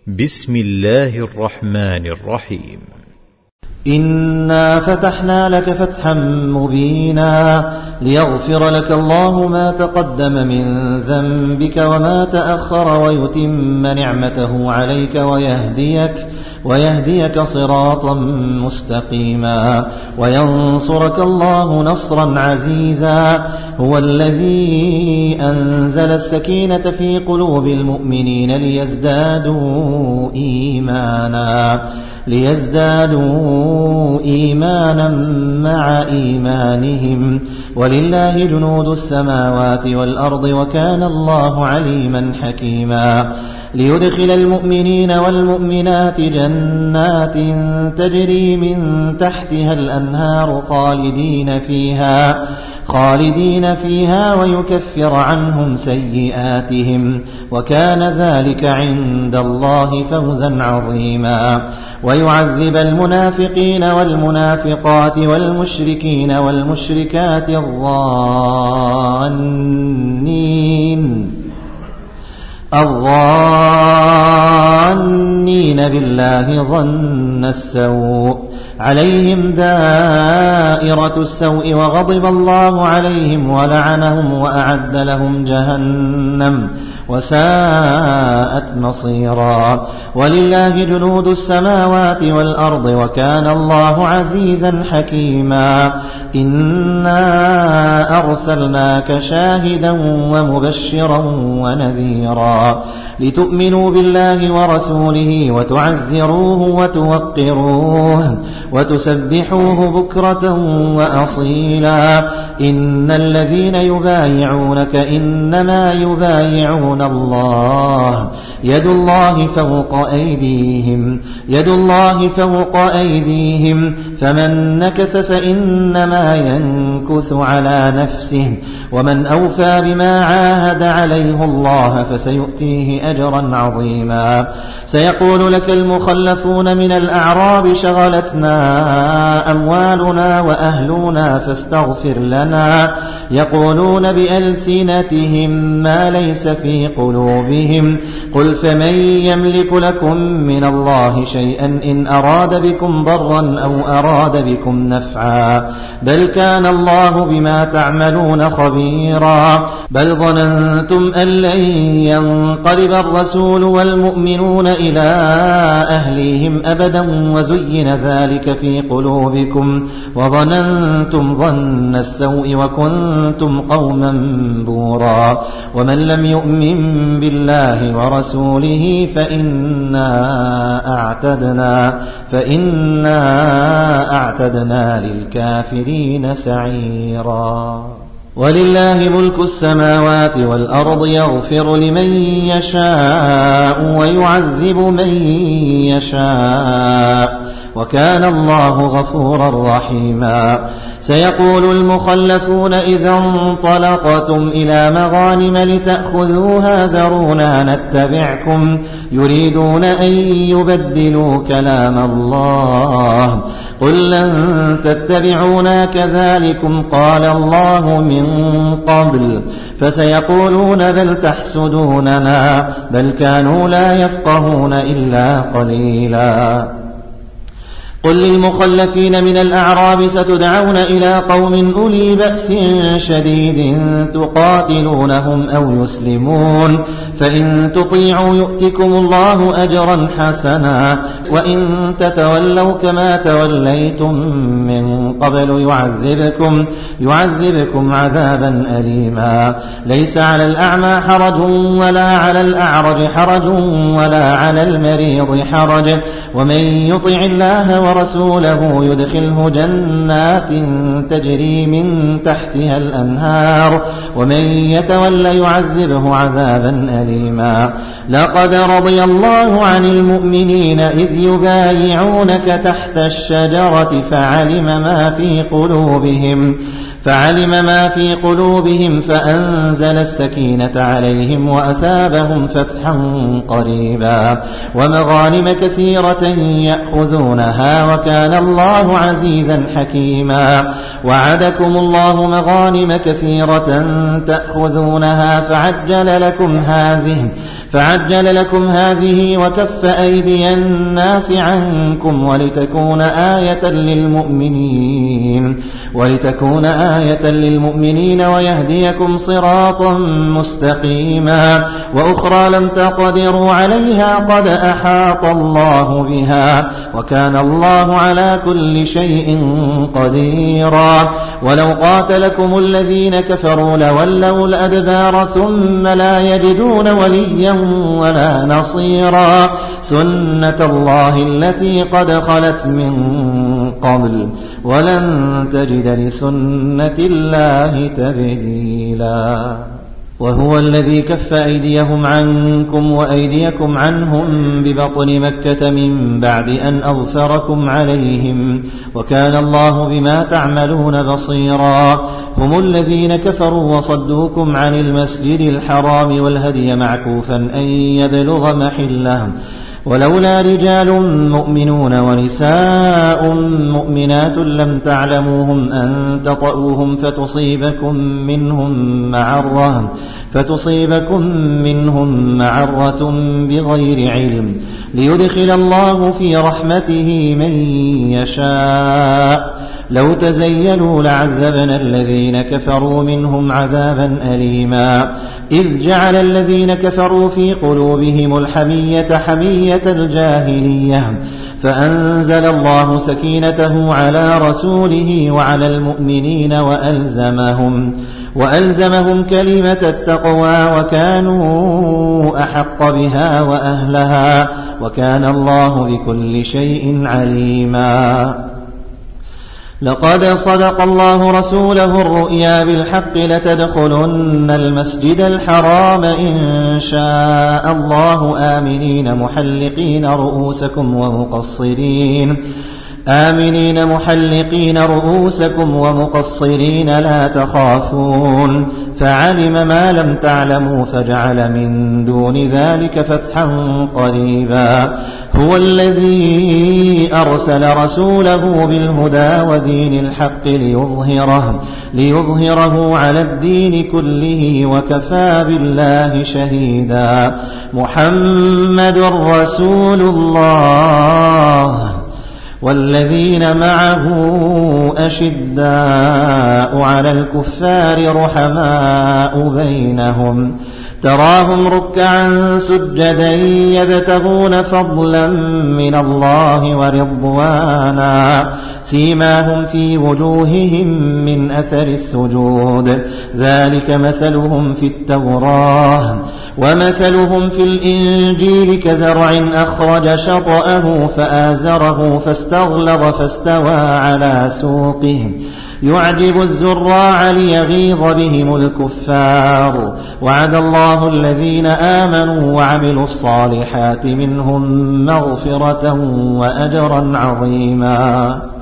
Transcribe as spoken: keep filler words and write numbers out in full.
بسم الله الرحمن الرحيم. إنا فتحنا لك فتحا مبينا ليغفر لك الله ما تقدم من ذنبك وما تأخر ويتم نعمته عليك ويهديك ويهديك صراطا مستقيما وينصرك الله نصرا عزيزا. هو الذي أنزل السكينة في قلوب المؤمنين ليزدادوا إيمانا ليزدادوا إيمانا مع إيمانهم ولله جنود السماوات والأرض وكان الله عليما حكيما. ليدخل المؤمنين والمؤمنات جنات تجري من تحتها الأنهار خالدين فيها خالدين فيها ويكفر عنهم سيئاتهم وكان ذلك عند الله فوزا عظيما. ويعذب المنافقين والمنافقات والمشركين والمشركات الظانين الظانين بالله ظن السوء عليهم دائرة السوء وغضب الله عليهم ولعنهم وأعد لهم جهنم وساءت مصيرا. ولله جنود السماوات والأرض وكان الله عزيزا حكيما. إنا أرسلناك شاهدا ومبشرا ونذيرا لتؤمنوا بالله ورسوله وتعزروه وتوقروه وتسبحوه بكرة وأصيلا. إن الذين يبايعونك إنما يبايعون الله يد الله فوق أيديهم يد الله فوق أيديهم فمن نكث فإنما ينكث على نفسه ومن أوفى بما عاهد عليه الله فسيؤتيه أجرا عظيما. سيقول لك المخلفون من الأعراب شغلتنا أموالنا وأهلنا فاستغفر لنا يقولون بألسنتهم ما ليس في قلوبهم قل فمن يملك لكم من الله شيئا إن أراد بكم ضرا أو أراد بكم نفعا بل كان الله بما تعملون خبيرا. بل ظننتم أن لن ينقلب الرسول والمؤمنون إلى أهليهم أبدا وزين ذلك في قلوبكم وظننتم ظن السوء وكنتم قوما بورا. ومن لم يؤمن بالله ورسوله فإنا أعتدنا فإنا أعتدنا للكافرين سعيرا. ولله ملك السماوات والأرض يغفر لمن يشاء ويعذب من يشاء وكان الله غفورا رحيما. سيقول المخلفون إذا انطلقتم إلى مغانم لتأخذوها ذرونا نتبعكم يريدون أن يبدلوا كلام الله قل لن تتبعونا كذلكم قال الله من قبل فسيقولون بل تحسدوننا بل كانوا لا يفقهون إلا قليلا. قل للمخلفين من الأعراب ستدعون إلى قوم أولي بأس شديد تقاتلونهم أو يسلمون فإن تطيعوا يؤتكم الله أجرا حسنا وإن تتولوا كما توليتم من قبل يعذبكم يعذبكم عذابا أليما. ليس على الأعمى حرج ولا على الأعرج حرج ولا على المريض حرج ومن يطع الله ورسوله يدخله جنات تجري من تحتها الأنهار ومن يتولى يعذبه عذابا أليما. لقد رضي الله عن المؤمنين إذ يبايعونك تحت الشجرة فعلم ما في قلوبهم فعلم ما في قلوبهم فأنزل السكينة عليهم وأثابهم فتحا قريبا ومغانم كثيرة يأخذونها وكان الله عزيزا حكيما. وعدكم الله مغانم كثيرة تأخذونها فعجل لكم هذه فعجل عجل لكم هذه وكف أيدي الناس عنكم ولتكون آية للمؤمنين ولتكون آية للمؤمنين ويهديكم صراطا مستقيما وأخرى لم تقدروا عليها قد أحاط الله بها وكان الله على كل شيء قديرا ولو قاتلكم الذين كفروا لولوا الأدبار ثم لا يجدون وليا ولا نصيرا سنة الله التي قد خلت من قبل ولن تجد لسنة الله تبديلا وهو الذي كف أيديهم عنكم وأيديكم عنهم ببطن مكة من بعد أن أظفركم عليهم وكان الله بما تعملون بصيرا هم الذين كفروا وصدوكم عن المسجد الحرام والهدي معكوفا أن يبلغ محله ولولا رجال مؤمنون ونساء مؤمنات لم تعلموهم أن تطؤوهم فتصيبكم منهم معرة فتصيبكم منهم معرة بغير علم ليدخل الله في رحمته من يشاء لو تزيلوا لعذبنا الذين كفروا منهم عذابا أليما إذ جعل الذين كفروا في قلوبهم الحمية حمية الجاهلية فأنزل الله سكينته على رسوله وعلى المؤمنين وألزمهم, وألزمهم كلمة التقوى وكانوا أحق بها وأهلها وكان الله بكل شيء عليما لقد صدق الله رسوله الرؤيا بالحق لتدخلن المسجد الحرام إن شاء الله آمنين محلقين رؤوسكم ومقصرين آمنين محلقين رؤوسكم ومقصرين لا تخافون فعلم ما لم تعلموا فجعل من دون ذلك فتحا قريبا هو الذي أرسل رسوله بالهدى ودين الحق ليظهره, ليظهره على الدين كله وكفى بالله شهيدا محمد رسول الله والذين معه أشداء على الكفار رحماء بينهم تراهم ركعا سجدا يبتغون فضلا من الله ورضوانا سيماهم في وجوههم من أثر السجود ذلك مثلهم في التوراة ومثلهم في الإنجيل كزرع أخرج شطأه فآزره فاستغلظ فاستوى على سوقه يعجب الزراع ليغيظ بهم الكفار وعد الله الذين آمنوا وعملوا الصالحات منهم مغفرة وأجرا عظيما